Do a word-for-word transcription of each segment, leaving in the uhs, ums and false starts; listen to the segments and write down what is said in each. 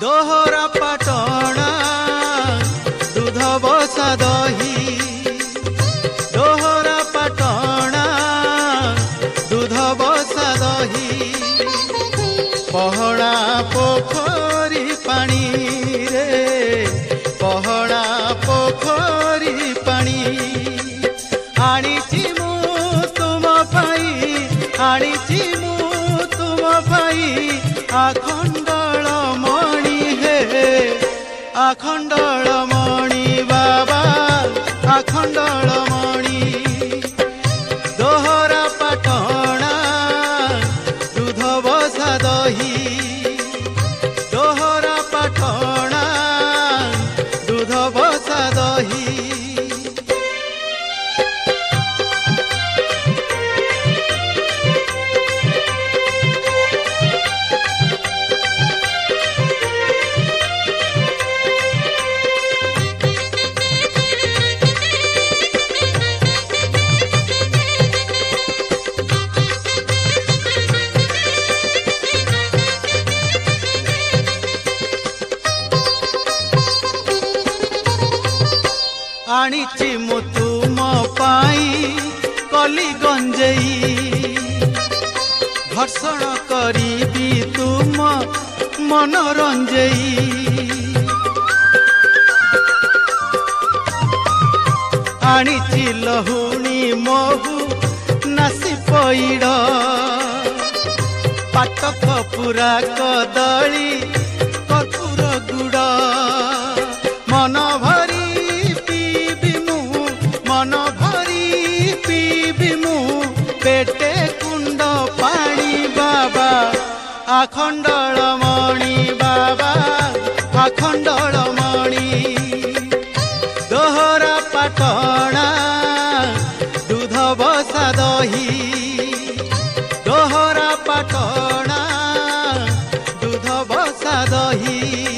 दोहरा पाटणा दूध बसा दही दोहरा पाटणा दूध बसा दही पहड़ा पोखरी पानी रे पहड़ा पोखरी पानी आनीची मु तुम पाई आनीची मु तुम पाई आखंडल मणि हे आखंडल मणि बाबा आखंडल मणि दोहरा पाटणा दूध बसा दही दोहरा पाटणा दूध बसा दही आनीची मु तुम पाई कली गंजेई भर्षण करी तुम मनोरंजेई आनीची लहुणी महु नासी पैड़ पाटक पुरा कदली कर्पूर गुड़ मन भरी मन भरी पीबी मु पेटे कुंड पानी बाबा आखंडल मणि बाबा आखंडल मणि दोहरा पाटणा दूध बसा दही दोहरा पाटणा दूध बसा दही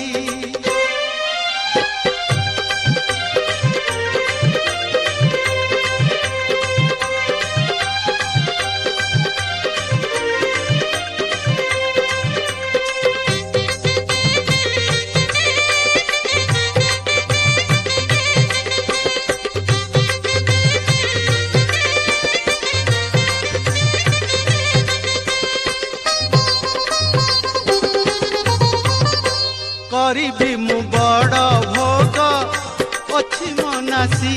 करी मु बड़ भोग अच्छी मनासी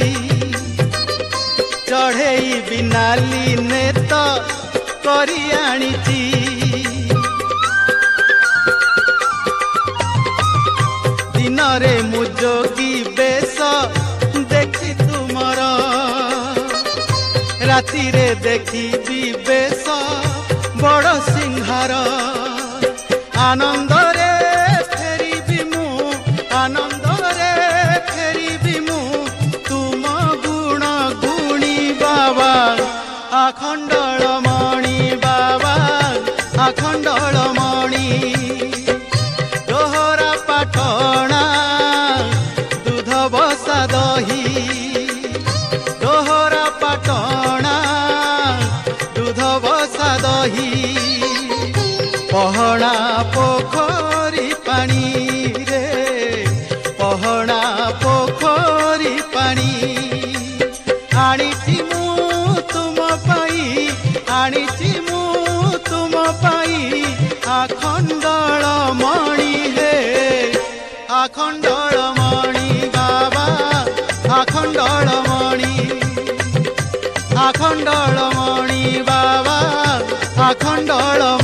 चढ़ई बिनाली नेत करी आनीची दिन रे मु जोगी बेश देखी तुमर राति रे देखी बेश बड़ सिंहार आनंद रे आनंद रे फेरी मु तुम गुण गुणी बाबा आखंडल मणि बाबा आखंडल मणि दोहरा पाटणा दूध बसा दही दोहरा पाटणा दूध बसा दही पहड़ा पोखरी पानी पहड़ा पोखरी पानी आनीची मु तुम पाई आनीची मु तुम पाई आखंडल मणि हे आखंडल मणि बाबा आखंडल मणि आखंडल मणि बाबा आखंडल